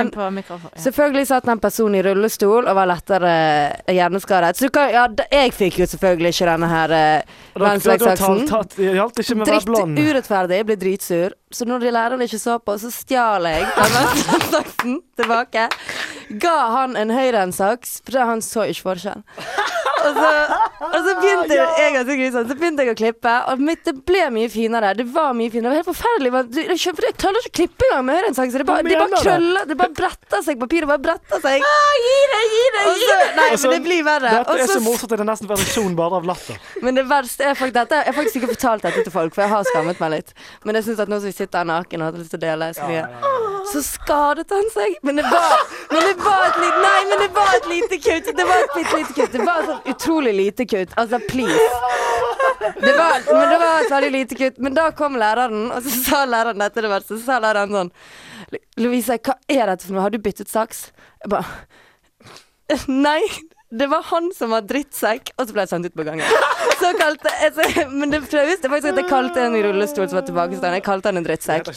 satt den personen i rullestol og var lettere hjerneskadet. Så jeg fikk jo selvfølgelig ikke denne her venstrehendsaksen. Dritt urettferdig, ble dritsur. Så når de lærerne ikke så på, så stjal jeg den venstrehendsaksen tilbake. Ga han en høyrehendsaks, for han så ikke forskjell. Og så begynte jeg å klippe, og det ble mye finere. Det var mye finere. Det var helt forferdelig. Jeg klarer ikke å klippe engang med høyrehendsaks. Det bare krøller. Det bare bretter seg. Papiret bare bretter seg. Gi det! Nei, men det blir verre. Dette så morsomt at det er nesten versjon bare av latter. Men det verste er faktisk dette. Jeg har faktisk ikke fortalt dette til folk, for jeg har skammet meg litt. Men jeg synes at nå som vi sitter her naken og hadde lyst til å dele så mye, så skadet han seg. Men det var et lite kutt. Det var et lite kutt. Det var sånn utrolig lite kutt. Altså, please. Det var et veldig lite kutt. Men da kom læreren, og så sa læreren dette det verste. Så sa læreren sånn: Lovise, hva er dette for noe? Har du byttet saks? Jeg bare nei. Det var han som var drittsekk, og så ble jeg sendt ut på gangen. Men det flaueste faktisk at jeg kalte en i rullestol som var tilbakestående. Jeg kalte han en drittsekk.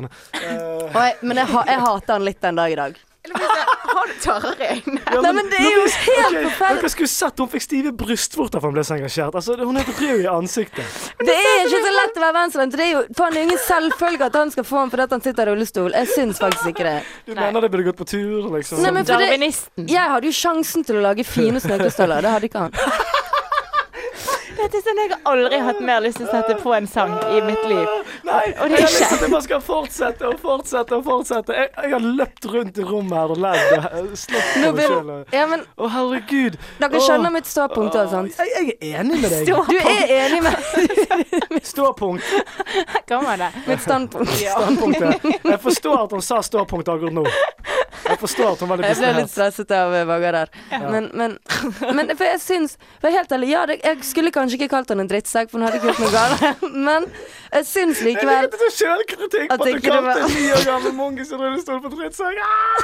Men jeg hater han litt den dag i dag. Han tørre. Nei, men det er jo helt forferdelig. Dere skulle sett hun fikk stive brystvorter for hun ble så engasjert. Altså, hun er rød i ansiktet. Det er ikke så lett å være venstrehendt. Det er jo ingen selvfølge at han skal få han fordi han sitter i rullestol. Jeg syns faktisk ikke det. Du mener det burde gått på tur, liksom? Nei, men jeg hadde jo sjansen til å lage fine snøkrystaller. Det hadde ikke han. Det er sånn jeg har aldri hatt mer lyst til å sette på en sang i mitt liv. Nei, og det er lyst til at jeg bare skal fortsette. Jeg har løpt rundt i rommet her og ledd slått på meg selv. Å, herregud. Dere skjønner mitt ståpunkt og sånt. Jeg er enig med deg. Du er enig med Ståpunkt. Hva var det? Mitt standpunkt. Standpunktet. Jeg forstår at hun sa ståpunkt akkurat nå. Jeg forstår at hun var litt Jeg ble litt stresset av Vagga der. Men for jeg syns, for helt ærlig, jeg skulle kanskje ikke kalt han en drittsekk, for hun hadde ikke gjort noe galt. Men jeg syns likevel Jeg likte så selvkritikk på at du kalte en 9 år gammel mongis i rullestol på drittsekk.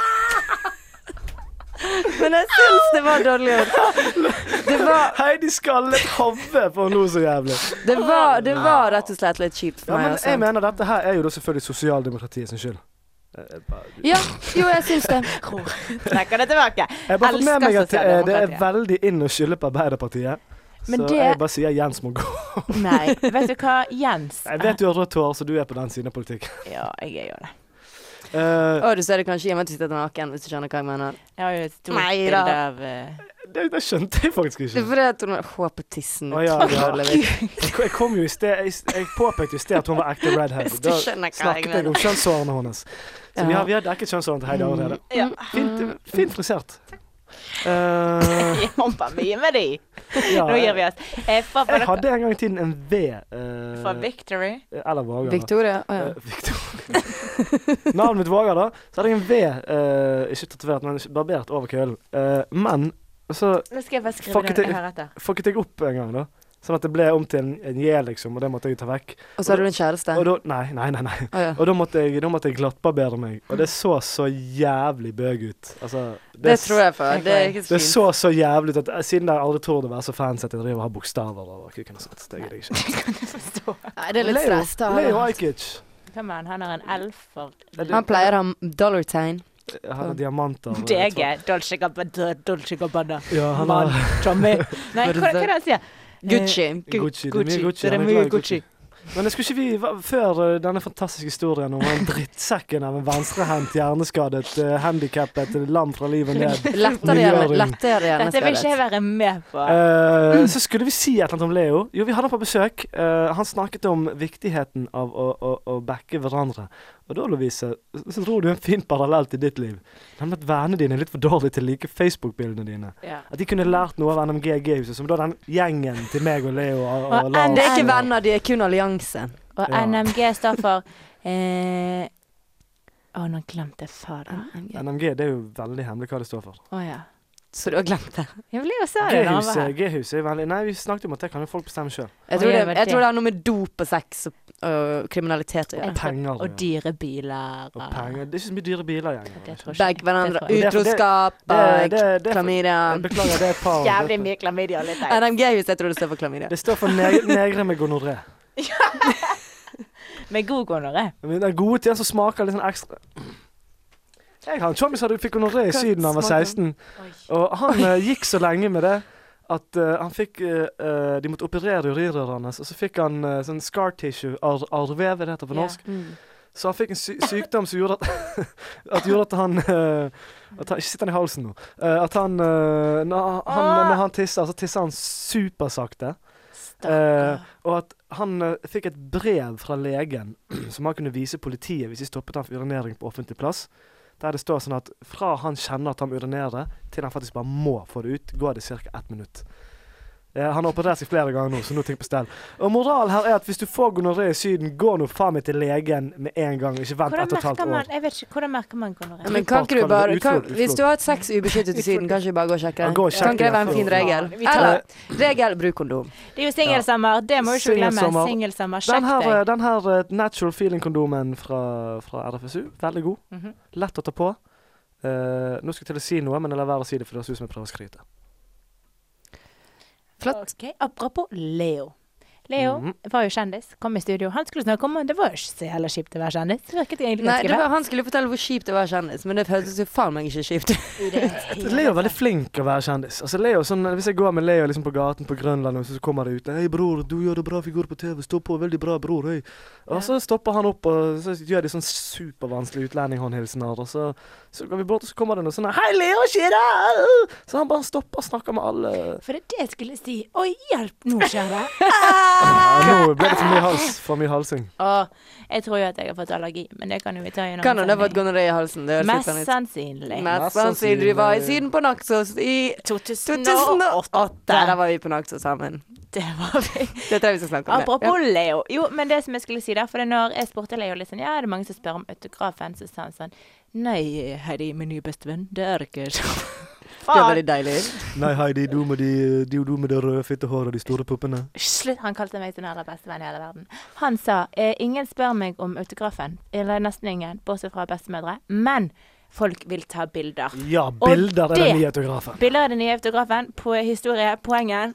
Men jeg syns det var dårlig gjort. Heidi skallet hodet for noe så jævlig. Det var rett og slett litt kjipt for meg. Men jeg mener dette her er jo da selvfølgelig sosialdemokratiet sin skyld. Ja, jo, jeg syns det. Trekker det tilbake. Jeg har fått med meg at det er veldig inn å skylde på Arbeiderpartiet. Så jeg bare sier Jens må gå. Nei, vet du hva, Jens Jeg vet du har rødt hår, så du er på den siden av politikk. Ja, jeg er jo det. Du ser det kanskje hjemme til å sitte naken, hvis du skjønner hva jeg mener. Jeg har jo et stort bilde av det skjønte jeg faktisk ikke. Det er fordi at hun har hår på tissen. Jeg kom jo i sted Jeg påpekte i sted at hun var ekte redhead. Da snakket jeg om kjønnshårene hennes. Så vi har dekket kjønnshårene til Heidi allerede. Fint frisert. Jeg jobber mye med de. Nå gir vi oss. Jeg hadde en gang i tiden en V for Victory. Eller Vågar. Victoria. Navnet mitt Vågar da. Så hadde jeg en V, ikke tatovert, men barbert over kølen. Men så skal jeg bare skrive det her etter. Fucket jeg opp en gang da. Sånn at det ble om til en J liksom, og det måtte jeg ta vekk. Og så hadde du en kjæreste? Nei. Og da måtte jeg glattbarbere meg. Og det så jævlig bøg ut. Altså, det tror jeg for. Det er ikke så fint. Det så jævlig ut. Siden jeg aldri tror det være så fancy at jeg driver og har bokstaver og ikke kunne sånt. Det er jeg ikke. Nei, det er litt stress da. Leo Ajkic. Han har en elf for... Han pleier å ha dollartegn. Jeg har diamanter. DG, Dolce Gabbana. Ja, han har... Tommy. Nei, hva er det han sier? Gucci. Det er mye Gucci. Men skulle ikke vi, før denne fantastiske historien om en drittsekken av en venstrehendt, hjerneskadet, handikappet, lam fra livet ned. Lettere hjerneskadet. Dette vil ikke jeg være med på. Så skulle vi si et eller annet om Leo. Jo, vi hadde han på besøk. Han snakket om viktigheten av å backe hverandre. Og da, Lovise, så tror du en fin parallell til ditt liv. Nemlig at vennene dine er litt for dårlige til å like Facebook-bildene dine. Ja. At de kunne lært noe av NMG G-huset, som da den gjengen til meg og Leo og Lars. Det er ikke venner, de er kun alliansen. Og NMG står for nå glemte jeg fader. NMG, det er jo veldig hemmelig hva det står for. Ja. Så du har glemt det. Jeg ble jo sa det da han var her. G-huset er veldig... Nei, vi snakket om at det kan jo folk bestemme selv. Jeg tror det har noe med dop og sex og kriminalitet å gjøre. Og penger. Og dyre biler. Og penger. Det er ikke så mye dyre biler igjen. Begge hverandre. Utroskap, klamydia. Beklager, det er et par... Jævlig mye klamydia og litt NMG-huset, jeg tror det står for klamydia. Det står for negre med gonoré. Med god gonoré. Den gode tiden som smaker litt sånn ekstra... Jeg har en chommis som fikk gonoré i Syden da han var 16. Og han gikk så lenge med det at han fikk de måtte operere urinrøret hans, og så fikk han sånn scar tissue, arrvev, det heter på norsk. Så han fikk en sykdom som gjorde at han ikke sitter han i halsen nå. At han når han tisser, så tisser han supersakte. Og at han fikk et brev fra legen som han kunne vise politiet hvis de stoppet han for urinering på offentlig plass. Der det står sånn at fra han kjenner at han urinerer, til han faktisk bare må få det ut, går det cirka 1 minutt. Han har operert seg flere ganger nå, så nå ting på stell. Og moral her er at hvis du får gonoré i Syden, gå nå faen meg til legen med en gang, ikke vent 1,5 år. Jeg vet ikke, hvordan merker man gonoré? Men kan ikke du bare, hvis du har hatt sex ubeskyttet i Syden, kan ikke du bare gå og sjekke det? Kan ikke det være en fin regel? Eller, regel, bruk kondom. Det er jo singelsommer, det må du ikke glemme. Singelsommer, sjekk deg. Den her natural feeling-kondomen fra RFSU, veldig god. Lett å ta på. Nå skal jeg til å si noe, men jeg lar være å si det, for det er som jeg prøver å skryte. Flott. Okay. Apropos Leo. Leo var jo kjendis, kom i studio. Han skulle snakke om, det var jo ikke så jævla kjipt å være kjendis. Det virket egentlig ganske bra. Han skulle fortelle hvor kjipt det var kjendis, men det føltes jo faen meg ikke kjipt. Leo er veldig flink å være kjendis. Altså Leo, sånn, hvis jeg går med Leo liksom på gaten på Grønland, så kommer det ut. Hei bror, du gjør det bra figur på TV, stå på, veldig bra bror, hei. Og så stopper han opp, og så gjør de sånn supervanskelig utlendinghåndhilsener, og så går vi bort, og så kommer det noe sånn, hei Leo, skjer det? Så han bare stopper og snakker med alle. For det jeg skulle si, oi hjelp, nå skjer det. Nå ble det for mye halsing. Jeg tror jo at jeg har fått allergi, men det kan jo vi ta i noen Kan du ha fått gonoré i halsen? Mest sannsynlig. Mest sannsynlig. Vi var i Syden på Naxos i 2008. Der var vi på Naxos sammen. Det var vi. Det tror jeg vi skal snakke om. Apropos Leo. Jo, men det som jeg skulle si da, for når jeg spurte Leo litt sånn, ja, det er mange som spør om autografen, så sa han sånn, nei, Heidi, min nye bestevenn, det er ikke sånn. Det er veldig deilig. Nei, Heidi, du med det røde fittehåret og de store puppene. Slutt, han kalte meg sin aller beste venn i hele verden. Han sa, ingen spør meg om autografen, eller nesten ingen, bortsett fra bestemødre, men folk vil ta bilder. Ja, bilder er den nye autografen. Bilder er den nye autografen, på historie, poenget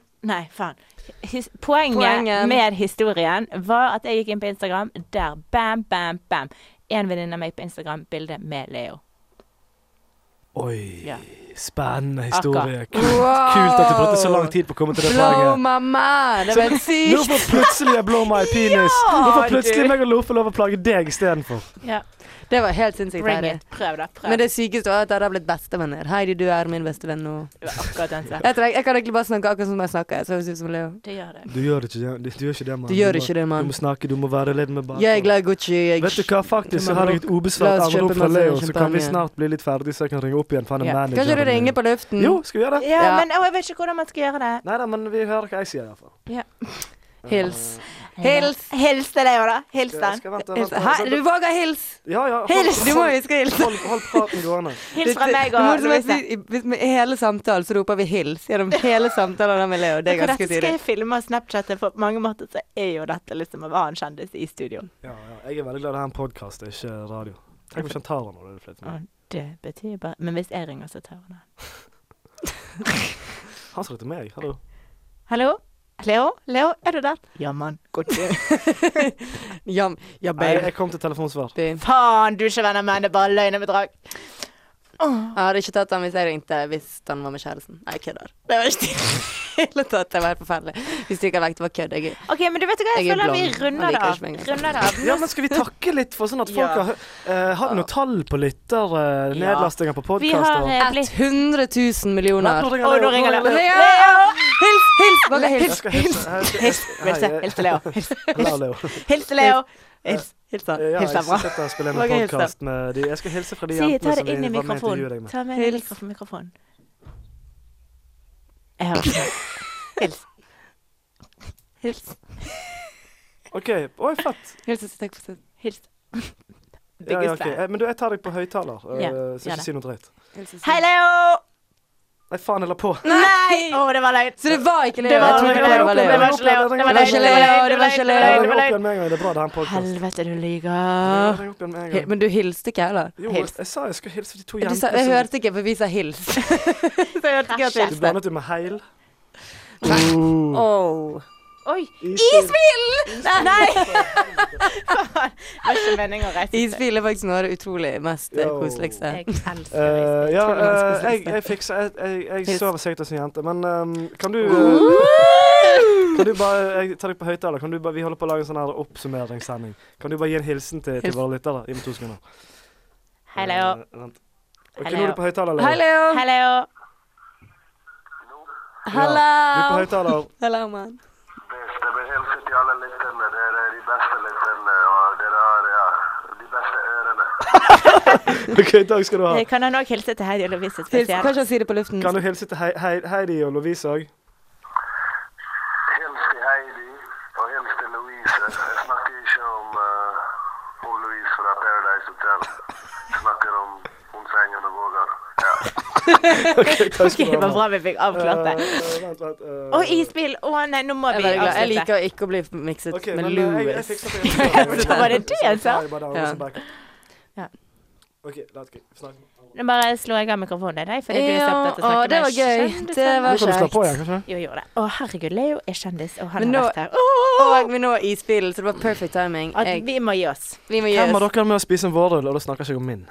med historien var at jeg gikk inn på Instagram, der bam, bam, bam, en venninne av meg på Instagram, bilde med Leo. Oi, spennende historie. Kult at du brukte så lang tid på å komme til det poenget. Blow my mind, det var sykt. Nå får plutselig jeg blow my penis. Nå får plutselig meg og Lo få lov å plage deg i stedet for. Ja. Det var helt sinnssykt. Prøv da. Men det sykeste var at jeg hadde blitt bestevenner. Heidi, du er min bestevenn nå. Det var akkurat den sett. Jeg kan egentlig bare snakke akkurat som jeg snakker. Så høres ut som Leo. Det gjør det. Du gjør ikke det, mann. Du gjør ikke det, mann. Du må snakke, du må være litt med bak. Jeg er glad Gucci. Vet du hva, faktisk, så har jeg et ubesvart anrop fra Leo, så kan vi snart bli litt ferdig, så jeg kan ringe opp igjen. Kanskje du ringer på luften? Jo, skal vi gjøre det? Ja, men jeg vet ikke hvordan man skal gjøre det. Neida, men vi hører hva jeg sier i hvert fall. Ja. Hils. Hils til deg, da. Hils den. Du våger hils. Ja. Hils. Du må huske hils. Hold praten gående. Hils fra meg og Louise. Med hele samtalen så roper vi hils gjennom hele samtalen med Leo. Det er ganske tydelig. Skal jeg filme og Snapchatte, for på mange måter så er jo dette liksom å være en kjendis i studio. Ja. Jeg er veldig glad det er en podcast, ikke radio. Tenk hvis han tar den når det er flyttet. Det betyr bare... Men hvis jeg ringer, så tar han den. Han sa det til meg. Hallo. Hallo? Leo, er du der? Ja, mann. Godt. Ja, babe. Jeg kom til telefonsvar. Faen, du er ikke venner med henne, det er bare løgn og bedrag. Jeg hadde ikke tatt han hvis jeg ringte hvis han var med kjæresten. Nei, kødder. Det var ikke hele tatt. Det var helt forferdelig. Hvis du ikke har vekt, det var kødd. Ok, men du vet hva, jeg føler vi runder det av. Ja, men skal vi takke litt for sånn at folk har noe tall på lytter, nedlastinger på podcaster? Vi har blitt 100 000 millioner. Og nå ringer Leo. Hils! Hils til Leo. Hils til Leo. Hils da. Hils da bra. Jeg spiller en podcast med de. Jeg skal hilse fra de jentene som vi var med intervjuet deg med. Ta med mikrofonen. Jeg hører ikke. Hils. Ok, oi, fett. Hils. Ja, ok. Men du, jeg tar deg på høyttaler, så ikke si noe drøyt. Hei, Leo! Nei, faen, jeg la på. Nei! Det var løgn. Så det var ikke Leo? Det var ikke Leo. Det var ikke Leo. Det var ikke Leo. Det var ikke Leo. Det var opp igjen med en gang. Det er bra, det er en podcast. Helvete, du lyger. Ring opp igjen med en gang. Men du hilste ikke heller? Jo, jeg sa jeg skulle hilse til de 2 jenter. Jeg hørte ikke, for vi sa hils. Så jeg hørte ikke at Du blandet jo med heil. Oi! Isbil! Nei! Det var ikke meningen å reise. Isbil er faktisk noe av det utrolig mest koseligste. Jeg elsker isbil. Jeg fikser Jeg sover sikkert som jente, men kan du bare Jeg tar deg på høyttaler. Kan du bare Vi holder på å lage en sånn her oppsummeringssending. Kan du bare gi en hilsen til våre lyttere? Gi meg 2 sekunder. Hei, Leo. Ok, nå er du på høyttaler, Leo. Hei, Leo. Hei, Leo. Hallo. Du er på høyttaler. Hallo, mann. Det blir hilse til alle lytterne. Dere er de beste lytterne, og dere har de beste ørene. Ok, takk skal du ha. Kan han også hilse til Heidi og Lovise spesielt? Kanskje si det på luften. Kan du hilse til Heidi og Lovise også? Hils til Heidi, og hils til Lovise. Jeg snakker ikke om Louise fra Paradise Hotel. Jeg snakker om hun sengen og våger. Ja. Ok, takk skal du ha. Det var bra vi fikk avklart det. Vent. Isbil. Nei, nå må vi avslutte. Jeg liker ikke å bli mikset med Louis. Jeg fikser det. Var det det jeg sa? Ja. Ok, la oss snakke. Nå bare slår jeg av mikrofonen deg, fordi du har sagt at du snakker det var gøy. Det var kjekt. Slå på igjen, kanskje? Jo, gjør det. Herregud, Leo er kjendis, og han har vært her. Og vi nå isbilen, så det var perfect timing. Vi må gi oss. Hvem har dere med å spise en vårrull, og da snakker jeg ikke om min?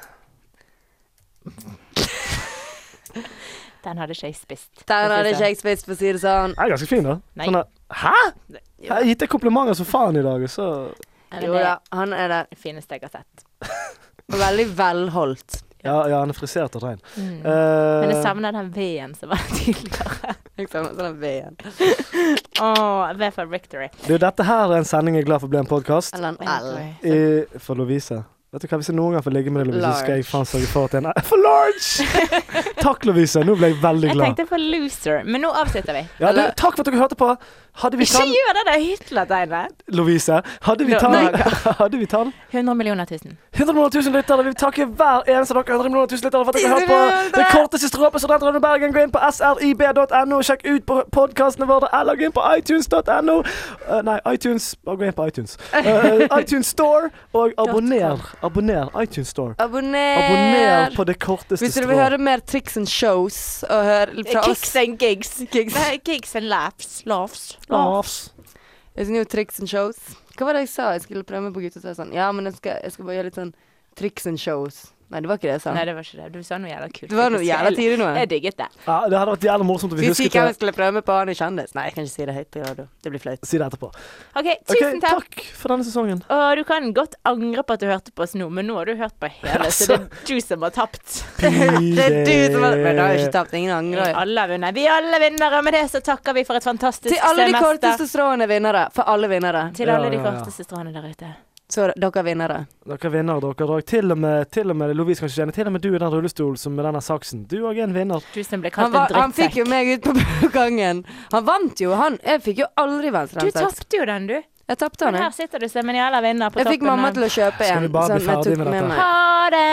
Den hadde ikke jeg spist. For å si det sånn. Den er ganske fin, da. Nei. Hæ? Jeg har gitt deg komplimenter som faen i dag, så Jo da, han er det fineste jeg har sett. Og veldig velholdt. Ja, han er frisert og rein. Men jeg savner den V-en som var tidligere. Jeg savner den V-en. V for victory. Dette her er en sending jeg er glad for ble en podcast. Eller en L. For Lovise. Vet du hva, hvis jeg noen gang får ligge med deg, Lovise, så skal jeg faen sørge for at det er en for large! Takk, Lovise. Nå ble jeg veldig glad. Jeg tenkte for loser, men nå avslutter vi. Ja, takk for at dere hørte på. Ikke gjør det der hytlertegnet. Lovise, hadde vi tall? 100 millioner tusen. 100 millioner tusen lyttere. Vi vil takke hver eneste av dere 100 millioner tusen lyttere for at dere har hørt på det korteste strået på Studentradioen Bergen. Gå inn på srib.no, sjekk ut på podcastene våre, eller gå inn på iTunes.no. Nei, iTunes. Bare gå inn på iTunes. iTunes Store, og abonner iTunes Store. Abonner på det korteste strået. Hvis du vil høre mer triks and shows og høre fra oss. Kicks and gigs. Gigs and laughs. Det er jo triks and shows. Hva var det jeg sa? Jeg skulle prøve meg på gutt og si sånn. Ja, men jeg skal bare gjøre litt sånn triks and shows. Nei, det var ikke det jeg sa. Nei, det var ikke det. Du sa noe jævla kult. Det var noe jævla tidlig nå. Jeg digget det. Ja, det hadde vært jævla morsomt om vi husket det. Hvis ikke jeg skulle prøve meg på han i kjendis. Nei, jeg kan ikke si det høyt på radio. Det blir flaut. Si det etterpå. Ok, tusen takk. Takk for denne sesongen. Og du kan godt angre på at du hørte på oss nå, men nå har du hørt på hele, så det er du som har tapt. Det er du som har... Men da har jeg ikke tapt. Ingen angrer. Alle har vunnet. Vi er alle vinnere, og med det så takker vi for et fantastisk semester. Til alle de korteste stråene vinnere. For alle vinnere. Til alle de korteste stråene der ute. Så dere vinnere. Dere vinner, dere. Til og med Lovise kan ikke kjenne. Til og med du i den rullestol som med denne saksen. Du er en vinner. Du som ble kalt en drittsekk. Han fikk jo meg ut på gangen. Han vant jo. Jeg fikk jo aldri venstre. Du tapte jo den, du. Jeg tapte den. Men her sitter du som en jævla vinner på toppen. Jeg fikk mamma til å kjøpe en. Skal vi bare bli ferdig med dette? Ha det!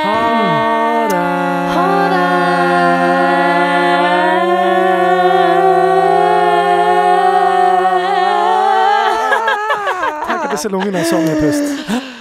Ha det! Tenk at disse lungene har sånn i pust.